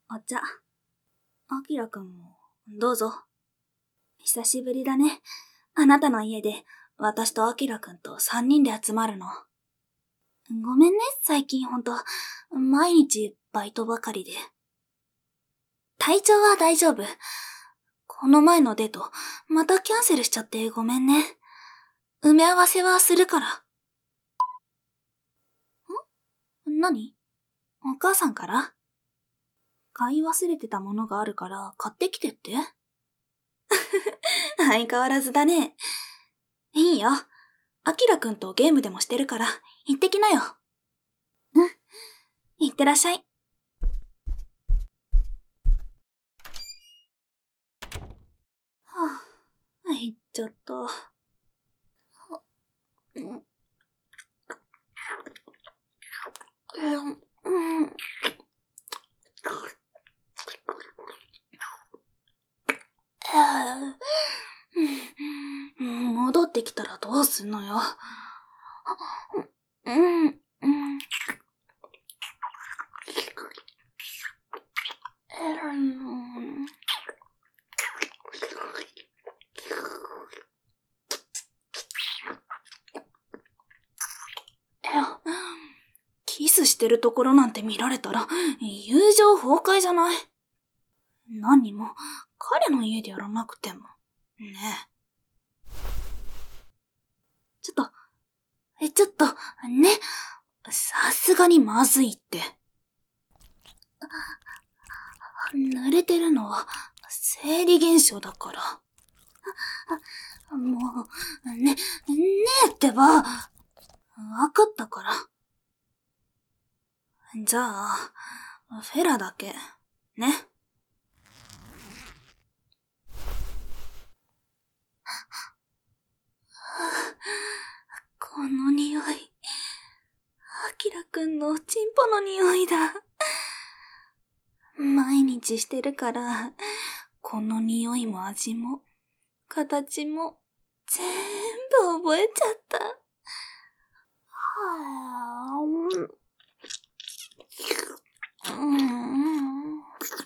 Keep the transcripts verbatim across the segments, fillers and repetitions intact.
お茶。アキラくんも、どうぞ。久しぶりだね。あなたの家で、私とアキラくんと三人で集まるの。ごめんね、最近ほんと、毎日バイトばかりで。体調は大丈夫。この前のデート、またキャンセルしちゃってごめんね。埋め合わせはするから。ん？何？お母さんから？買い忘れてたものがあるから買ってきてって？相変わらずだね。いいよ。アキラくんとゲームでもしてるから行ってきなよ。うん。行ってらっしゃい。はぁ、あ、行っちゃった。うん。うん。戻ってきたらどうすんのよ。うん。うん。キスしてるところなんて見られたら友情崩壊じゃない？何も彼の家でやらなくてもねえ。ちょっとえちょっとね、さすがにまずいって。濡れてるのは生理現象だから。もうねねえってば。わかったから。じゃあフェラだけね。この匂い、アキラくんのおちんぽの匂いだ。毎日してるから、この匂いも味も、形も、全部覚えちゃった。はぁ、うん、うん、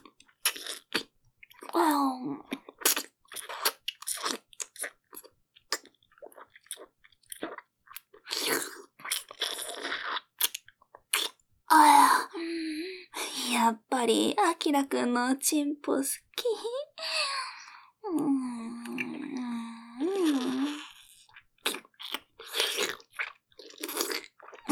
ああ、やっぱり、アキラくんのチンポ好き。うん、うん、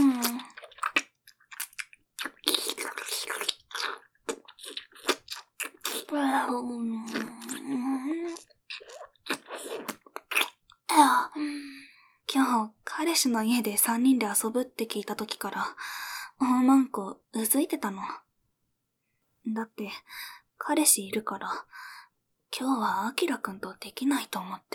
今日、彼氏の家で三人で遊ぶって聞いた時から、なんか、うずいてたの。だって、彼氏いるから、今日はアキラくんとできないと思って。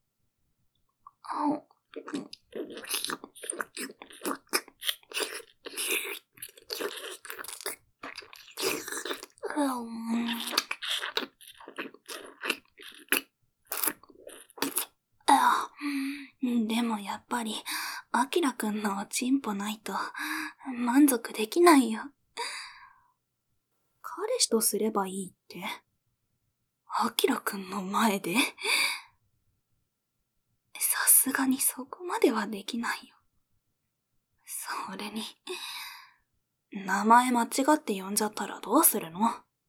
でもやっぱり、アキラくんのチンポないと、満足できないよ。彼氏とすればいいって？アキラくんの前で？さすがにそこまではできないよ。それに、名前間違って呼んじゃったらどうするの？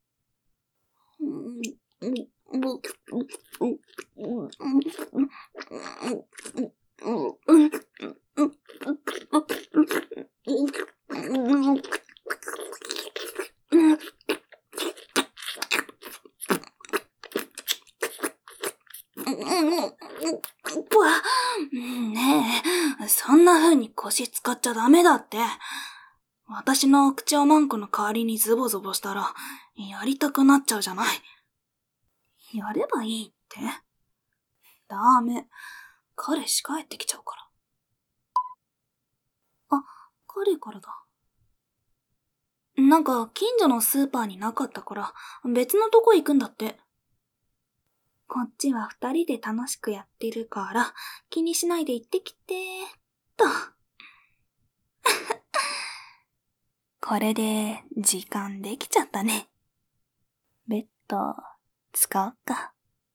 ねえ、そんな風に腰使っちゃダメだって。私のお口をマンコの代わりにズボズボしたら、やりたくなっちゃうじゃない。やればいいって？ダメ。彼氏帰ってきちゃうから。あ、彼からだ。なんか近所のスーパーになかったから、別のとこ行くんだって。こっちは二人で楽しくやってるから、気にしないで行ってきてー、と。これで、時間できちゃったね。 ベッド、使おうか。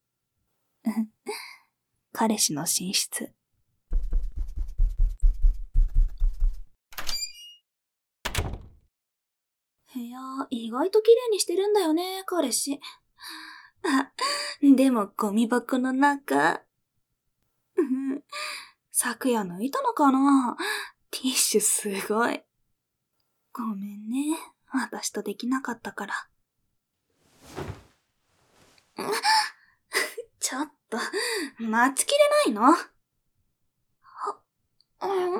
彼氏の寝室。部屋、意外と綺麗にしてるんだよね、彼氏。あ、でもゴミ箱の中。昨夜抜いたのかな？ティッシュすごい。ごめんね、私とできなかったから。ちょっと、待ちきれないの？うん。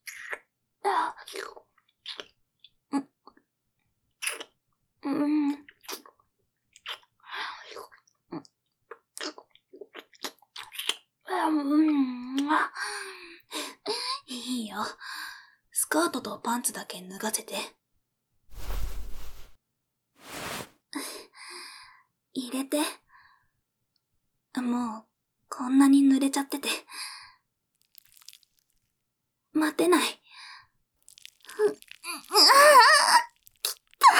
うん。いいよ。スカートとパンツだけ脱がせて。入れて。もう、こんなに濡れちゃってて。待てない。う、う、ああ、きた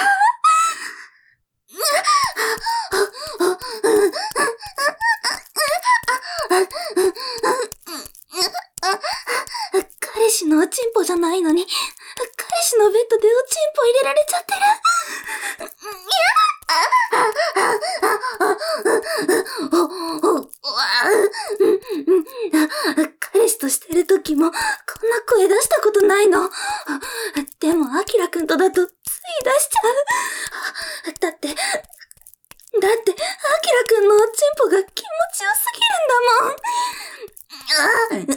彼氏のおちんぽじゃないのに、彼氏のベッドでおちんぽ入れられちゃってる。彼氏としてる時もこんな声出したことないの。でもアキラくんとだとつい出しちゃう。だって、だってアキラくんのおちんぽが気持ちよすぎるんだもん。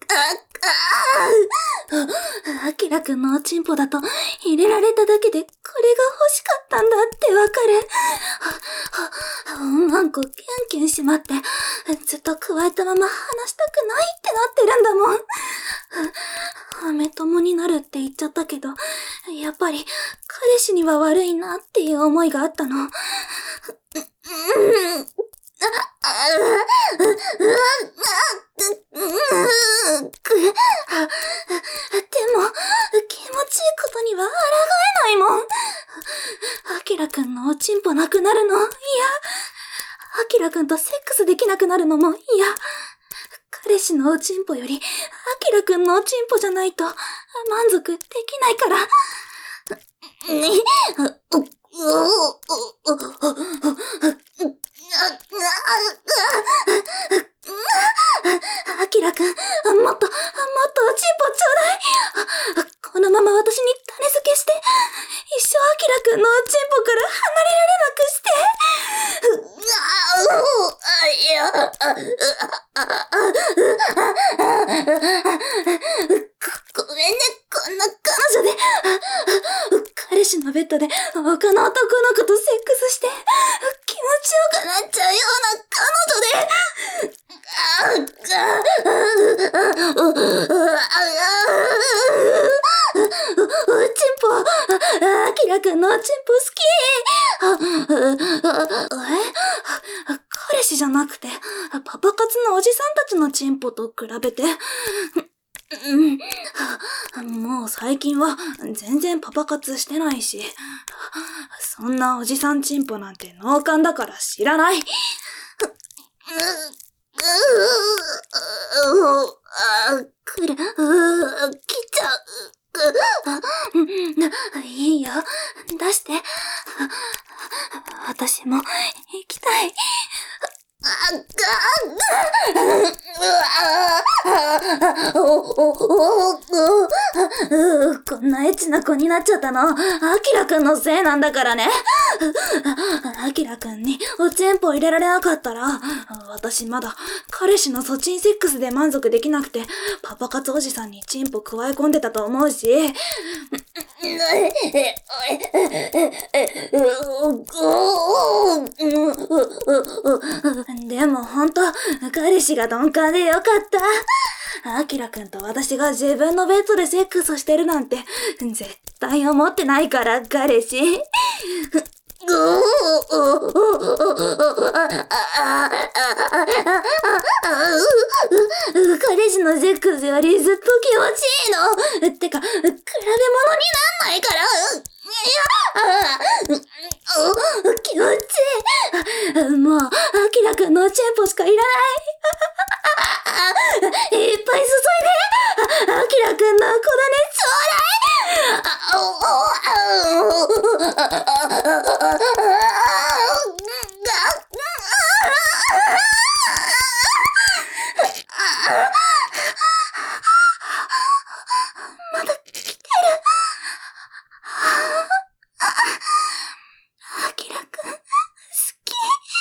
アキラくんのおちんぽだと入れられただけでこれが欲しかったんだってわかる。うんこキュンキュンしまってずっと加えたまま離したくないってなってるんだもん。飴友になるって言っちゃったけど、やっぱり彼氏には悪いなっていう思いがあったの。でも、気持ちいいことには抗えないもん。アキラくんのおちんぽなくなるの、いや。アキラくんとセックスできなくなるのも、いや。彼氏のおちんぽより、アキラくんのおちんぽじゃないと、満足できないから。アキラくん、もっと、もっとおちんぽちょうだい。このまま私に種付けして、一生アキラくんのおちんぽから離れられなくして。ご、ごめんね、こんな彼女で。彼氏のベッドで他の男の子とセックスして気持ちよくなっちゃうような彼女で。おちんぽ、アキラくんのおちんぽ好き。え？彼氏じゃなくてパパ活のおじさんたちのチンポと比べて。うん、もう最近は全然パパ活してないし、そんなおじさんチンポなんて脳幹だから知らない。くる、来ちゃう。いいよ、出して。私も行きたい。こんなエッチな子になっちゃったの、アキラくんのせいなんだからね。アキラくんにおちんぽ入れられなかったら、私まだ彼氏のソチンセックスで満足できなくて、パパ活おじさんにチンポ加え込んでたと思うし。でもほんと、彼氏が鈍感でよかった。アキラくんと私が自分のベッドでセックスしてるなんて、絶対思ってないから、彼氏。彼氏のセックスよりずっと気持ちいいの。てか、比べ物になんないから。いや、気持ちいい。 もう、アキラくんのチンポしかいらない。いっぱい注いで、アキラくんの小種ちょうだい。まだ来てる。アキラくん、好き。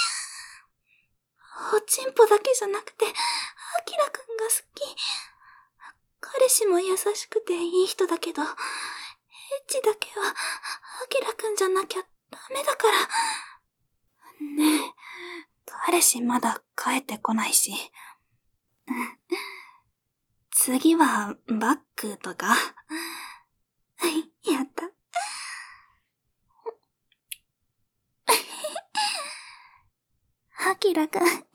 おちんぽだけじゃなくて、アキラくんが好き。彼氏も優しくていい人だけど、エッチだけは、アキラくんじゃなきゃダメだから。ねえ、彼氏まだ帰ってこないし。次は、バックとか。やった。アキラくん。